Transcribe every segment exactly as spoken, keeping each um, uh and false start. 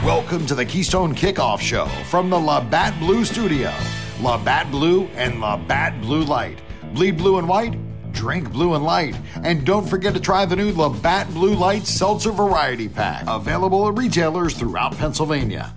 Welcome to the Keystone Kickoff Show from the Labatt Blue Studio. Labatt Blue and Labatt Blue Light. Bleed blue and white, drink blue and light. And don't forget to try the new Labatt Blue Light Seltzer Variety Pack. Available at retailers throughout Pennsylvania.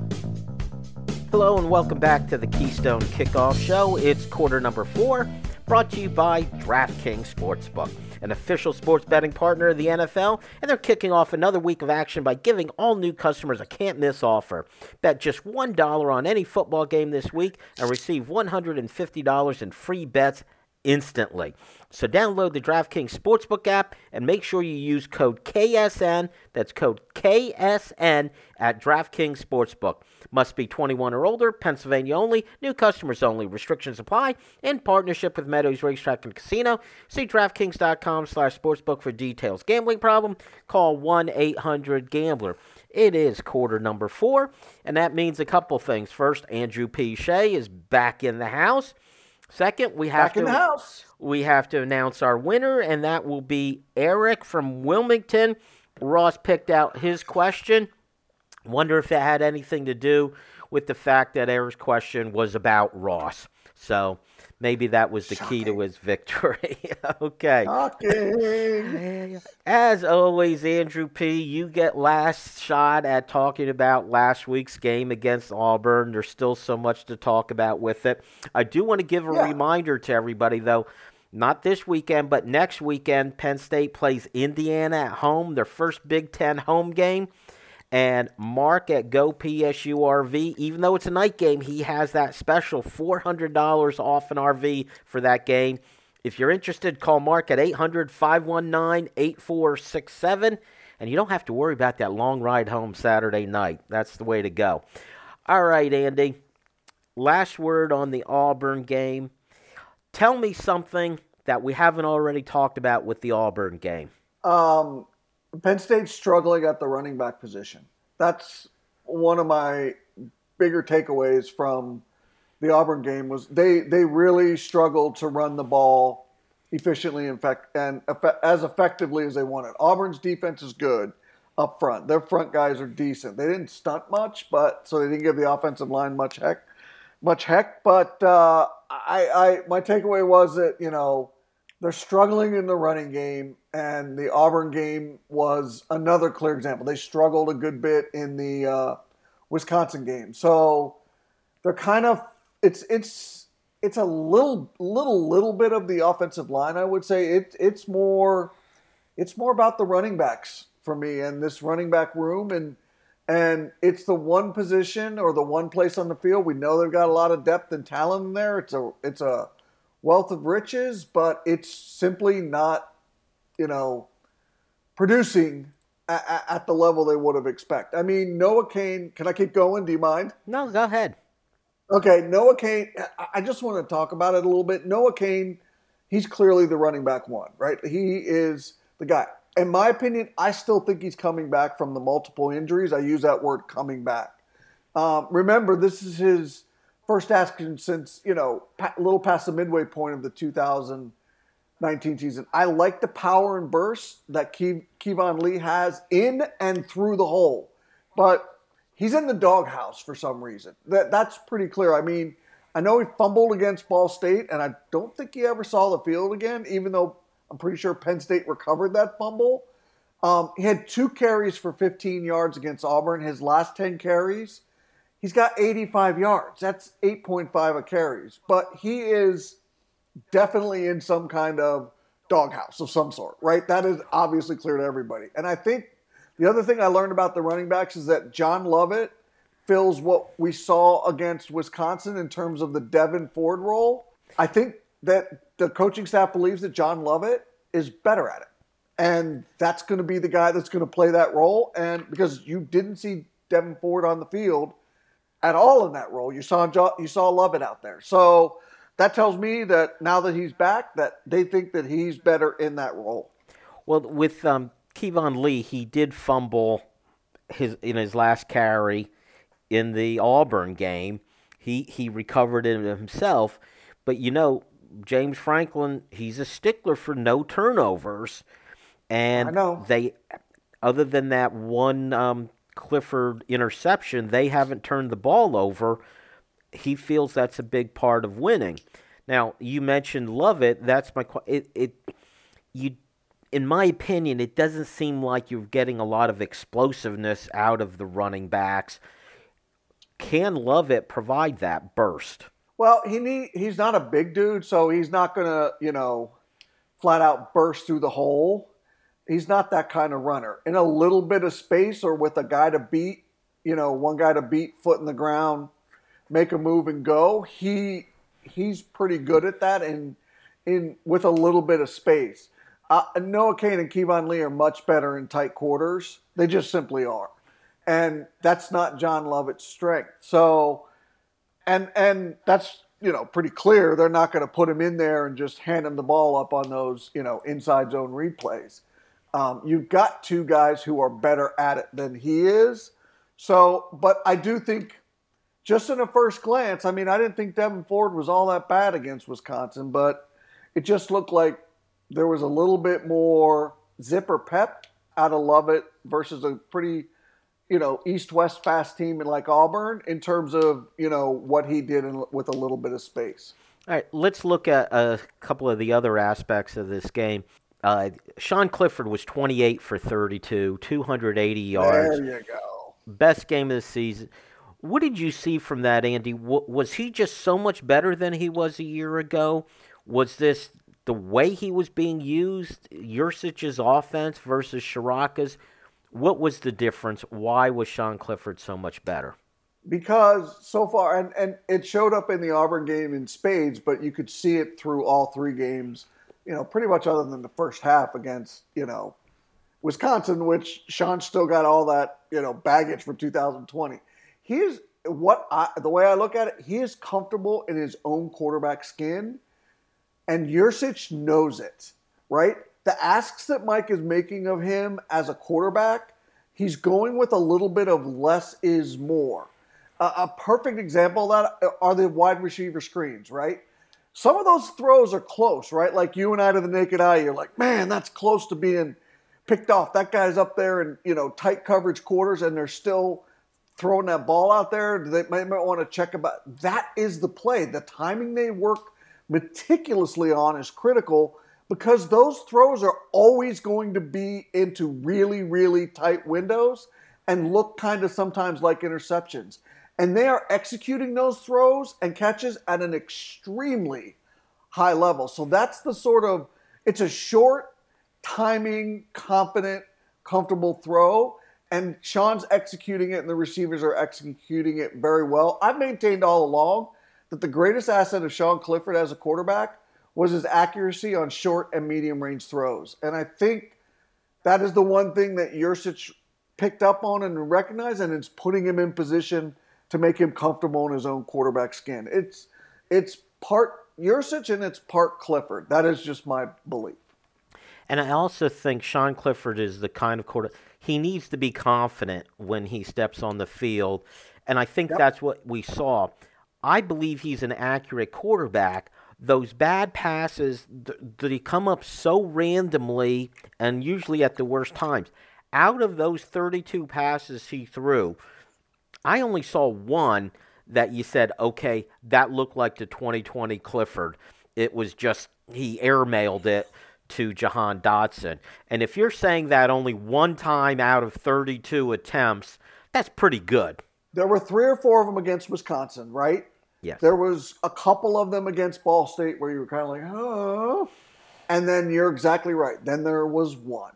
Hello and welcome back to the Keystone Kickoff Show. It's quarter number four, brought to you by DraftKings Sportsbook, an official sports betting partner of the N F L, and they're kicking off another week of action by giving all new customers a can't-miss offer. Bet just one dollar on any football game this week and receive one hundred fifty dollars in free bets instantly. So download the DraftKings Sportsbook app and make sure you use code K S N, that's code K S N, at DraftKings Sportsbook. Must be twenty-one or older, Pennsylvania only, new customers only. Restrictions apply. In partnership with Meadows Racetrack and Casino. See DraftKings.com slash sportsbook for details. Gambling problem? Call one eight hundred gambler. It is quarter number four, and that means a couple things. First, Andrew P. Shea is back in the house. Second, we have back in to the house. we have to announce our winner, and that will be Eric from Wilmington. Ross picked out his question. Wonder if it had anything to do with the fact that Eric's question was about Ross. So maybe that was the Shocking. key to his victory. Okay. Shocking. As always, Andrew P., you get last shot at talking about last week's game against Auburn. There's still so much to talk about with it. I do want to give a yeah. reminder to everybody, though. Not this weekend, but next weekend, Penn State plays Indiana at home, their first Big Ten home game. And Mark at Go P S U R V, even though it's a night game, he has that special four hundred dollars off an R V for that game. If you're interested, call Mark at eight hundred, five one nine, eight four six seven. And you don't have to worry about that long ride home Saturday night. That's the way to go. All right, Andy. Last word on the Auburn game. Tell me something that we haven't already talked about with the Auburn game. Um... Penn State's struggling at the running back position. That's one of my bigger takeaways from the Auburn game was they, they really struggled to run the ball efficiently and, fact, and as effectively as they wanted. Auburn's defense is good up front. Their front guys are decent. They didn't stunt much, but so they didn't give the offensive line much heck. Much heck. But uh, I, I my takeaway was that, you know, they're struggling in the running game, and the Auburn game was another clear example. They struggled a good bit in the uh, Wisconsin game. So they're kind of it's it's it's a little little little bit of the offensive line, I would say. It it's more it's more about the running backs for me and this running back room, and and it's the one position or the one place on the field. We know they've got a lot of depth and talent in there. It's a it's a wealth of riches, but it's simply not, you know, producing at, at the level they would have expected. I mean, Noah Cain, can I keep going? Do you mind? No, go ahead. Okay, Noah Cain, I just want to talk about it a little bit. Noah Cain, he's clearly the running back one, right? He is the guy. In my opinion, I still think he's coming back from the multiple injuries. I use that word coming back. Um, remember, this is his first action since, you know, a little past the midway point of the two thousand nineteen season. I like the power and burst that Ke- Kevon Lee has in and through the hole. But he's in the doghouse for some reason. That That's pretty clear. I mean, I know he fumbled against Ball State, and I don't think he ever saw the field again, even though I'm pretty sure Penn State recovered that fumble. Um, he had two carries for fifteen yards against Auburn. His last ten carries, he's got eighty-five yards. That's eight point five a carries. But he is definitely in some kind of doghouse of some sort, right? That is obviously clear to everybody. And I think the other thing I learned about the running backs is that John Lovett fills what we saw against Wisconsin in terms of the Devin Ford role. I think that the coaching staff believes that John Lovett is better at it. And that's going to be the guy that's going to play that role. And because you didn't see Devin Ford on the field at all in that role. You saw you saw Lovett out there. So that tells me that now that he's back, that they think that he's better in that role. Well, with um, Kevon Lee, he did fumble his in his last carry in the Auburn game. He he recovered it himself. But, you know, James Franklin, he's a stickler for no turnovers. And I know. they, other than that one um, Clifford interception, they haven't turned the ball over. He feels that's a big part of winning. Now, you mentioned Lovett. That's my it. It you, in my opinion, it doesn't seem like you're getting a lot of explosiveness out of the running backs. Can Lovett provide that burst? Well, he need, he's not a big dude, so he's not going to, you know, flat out burst through the hole. He's not that kind of runner. In a little bit of space or with a guy to beat, you know, one guy to beat, foot in the ground, make a move and go, he he's pretty good at that and in with a little bit of space. Uh, Noah Cain and Kevon Lee are much better in tight quarters. They just simply are. And that's not John Lovett's strength. So, and and that's, you know, pretty clear. They're not going to put him in there and just hand him the ball up on those, you know, inside zone replays. Um, you've got two guys who are better at it than he is. So, but I do think just in a first glance, I mean, I didn't think Devin Ford was all that bad against Wisconsin, but it just looked like there was a little bit more zipper pep out of Lovett versus a pretty, you know, east-west fast team like Auburn in terms of, you know, what he did in, with a little bit of space. All right, let's look at a couple of the other aspects of this game. Uh, Sean Clifford was twenty-eight for thirty-two, two hundred eighty yards. There you go. Best game of the season. What did you see from that, Andy? W- was he just so much better than he was a year ago? Was this the way he was being used, Yurcich's offense versus Shiraka's? What was the difference? Why was Sean Clifford so much better? Because so far, and, and it showed up in the Auburn game in spades, but you could see it through all three games, you know, pretty much other than the first half against, you know, Wisconsin, which Sean still got all that, you know, baggage from two thousand twenty. He is, what I, the way I look at it, he is comfortable in his own quarterback skin, and Yurcich knows it, right? The asks that Mike is making of him as a quarterback, he's going with a little bit of less is more. Uh, a perfect example of that are the wide receiver screens, right? Some of those throws are close, right? Like you and I to the naked eye, you're like, man, that's close to being picked off. That guy's up there in, you know, tight coverage quarters, and they're still throwing that ball out there. They might, might want to check about. That is the play. The timing they work meticulously on is critical because those throws are always going to be into really, really tight windows and look kind of sometimes like interceptions. And they are executing those throws and catches at an extremely high level. So that's the sort of, it's a short, timing, confident, comfortable throw. And Sean's executing it and the receivers are executing it very well. I've maintained all along that the greatest asset of Sean Clifford as a quarterback was his accuracy on short and medium range throws. And I think that is the one thing that Yurcich picked up on and recognized, and it's putting him in position to make him comfortable in his own quarterback skin. It's it's part Yurcich and it's part Clifford. That is just my belief. And I also think Sean Clifford is the kind of quarterback, he needs to be confident when he steps on the field. And I think yep. that's what we saw. I believe he's an accurate quarterback. Those bad passes, th- they come up so randomly and usually at the worst times. Out of those thirty-two passes he threw, I only saw one that you said, okay, that looked like the twenty twenty Clifford. It was just, he airmailed it to Jahan Dotson. And if you're saying that only one time out of thirty-two attempts, that's pretty good. There were three or four of them against Wisconsin, right? Yes. There was a couple of them against Ball State where you were kind of like, oh. And then you're exactly right. Then there was one.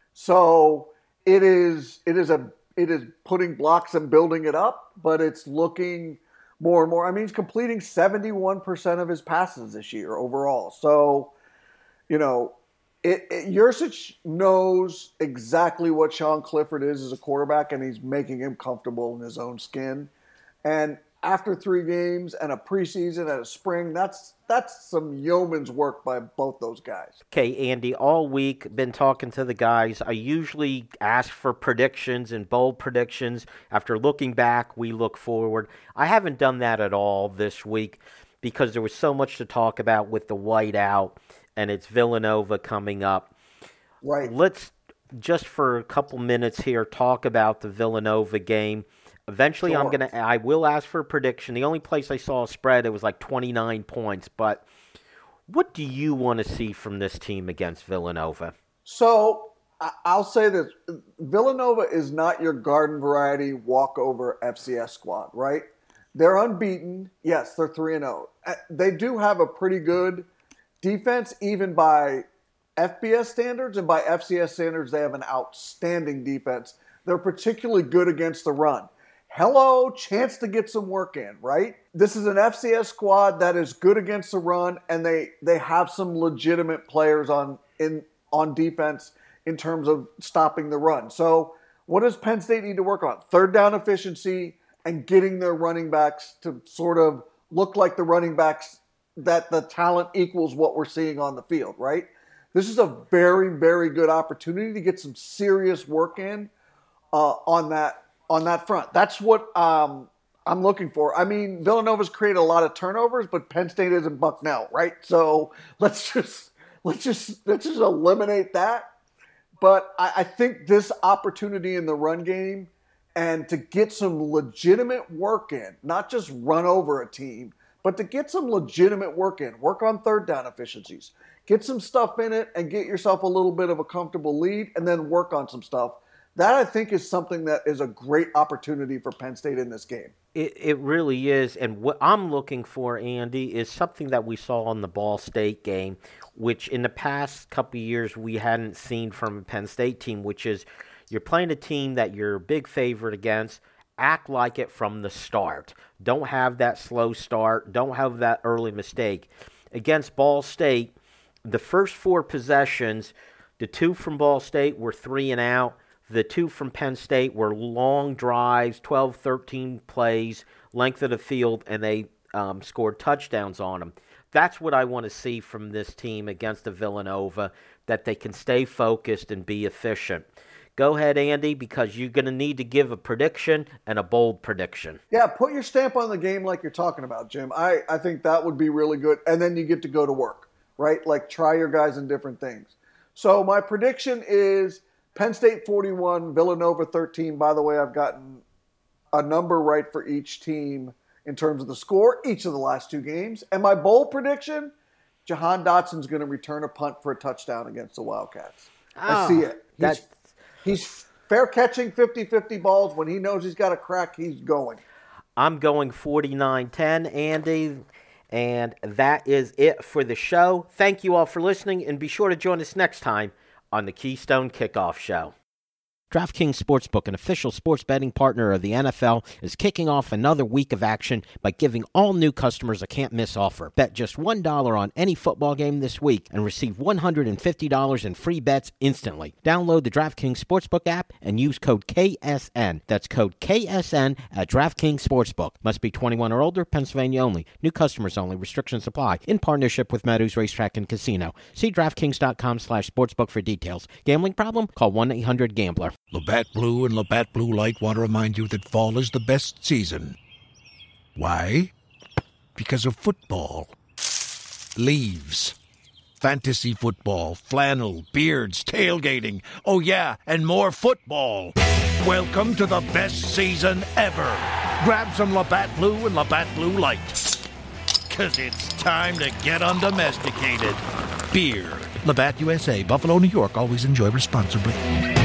So it is it is a it is putting blocks and building it up, but it's looking more and more. I mean, he's completing seventy-one percent of his passes this year overall. So, you know, it, it, Yurcich knows exactly what Sean Clifford is as a quarterback, and he's making him comfortable in his own skin. And after three games and a preseason and a spring, that's that's some yeoman's work by both those guys. Okay, Andy, all week, been talking to the guys. I usually ask for predictions and bold predictions. After looking back, we look forward. I haven't done that at all this week because there was so much to talk about with the whiteout, and it's Villanova coming up. Right. Let's just for a couple minutes here, talk about the Villanova game. Eventually, Sure. I'm gonna. I will ask for a prediction. The only place I saw a spread, it was like twenty-nine points. But what do you want to see from this team against Villanova? So I- I'll say this: Villanova is not your garden variety walkover F C S squad, right? They're unbeaten. Yes, they're three and zero. They do have a pretty good defense, even by F B S standards, and by F C S standards, they have an outstanding defense. They're particularly good against the run. Hello, chance to get some work in, right? This is an F C S squad that is good against the run, and they they have some legitimate players on in on defense in terms of stopping the run. So what does Penn State need to work on? Third down efficiency and getting their running backs to sort of look like the running backs that the talent equals what we're seeing on the field, right? This is a very, very good opportunity to get some serious work in uh, on that on that front. That's what um, I'm looking for. I mean, Villanova's created a lot of turnovers, but Penn State isn't Bucknell, right? So let's just let's just let's just eliminate that. But I, I think this opportunity in the run game and to get some legitimate work in, not just run over a team, but to get some legitimate work in, work on third down efficiencies, get some stuff in it and get yourself a little bit of a comfortable lead and then work on some stuff. That, I think, is something that is a great opportunity for Penn State in this game. It it really is, and what I'm looking for, Andy, is something that we saw in the Ball State game, which in the past couple of years we hadn't seen from a Penn State team, which is you're playing a team that you're a big favorite against, act like it from the start. Don't have that slow start. Don't have that early mistake. Against Ball State, the first four possessions, the two from Ball State were three and out. The two from Penn State were long drives, twelve, thirteen plays, length of the field, and they um, scored touchdowns on them. That's what I want to see from this team against the Villanova, that they can stay focused and be efficient. Go ahead, Andy, because you're going to need to give a prediction and a bold prediction. Yeah, put your stamp on the game like you're talking about, Jim. I, I think that would be really good. And then you get to go to work, right? Like try your guys in different things. So my prediction is Penn State forty-one, Villanova thirteen. By the way, I've gotten a number right for each team in terms of the score, each of the last two games. And my bold prediction, Jahan Dotson's going to return a punt for a touchdown against the Wildcats. Oh, I see it. He's, that's... he's fair catching fifty-fifty balls. When he knows he's got a crack, he's going. I'm going forty-nine ten, Andy. And that is it for the show. Thank you all for listening, and be sure to join us next time on the Keystone Kickoff Show. DraftKings Sportsbook, an official sports betting partner of the N F L, is kicking off another week of action by giving all new customers a can't-miss offer. Bet just one dollar on any football game this week and receive one hundred fifty dollars in free bets instantly. Download the DraftKings Sportsbook app and use code K S N. That's code K S N at DraftKings Sportsbook. Must be twenty-one or older, Pennsylvania only. New customers only. Restrictions apply. In partnership with Meadows Racetrack and Casino. See DraftKings.com slash sportsbook for details. Gambling problem? Call one eight hundred gambler. Labatt Blue and Labatt Blue Light want to remind you that fall is the best season. Why? Because of football. Leaves. Fantasy football, flannel, beards, tailgating. Oh yeah, and more football. Welcome to the best season ever. Grab some Labatt Blue and Labatt Blue Light. Cause it's time to get undomesticated. Beer. Labatt U S A, Buffalo, New York. Always enjoy responsibly.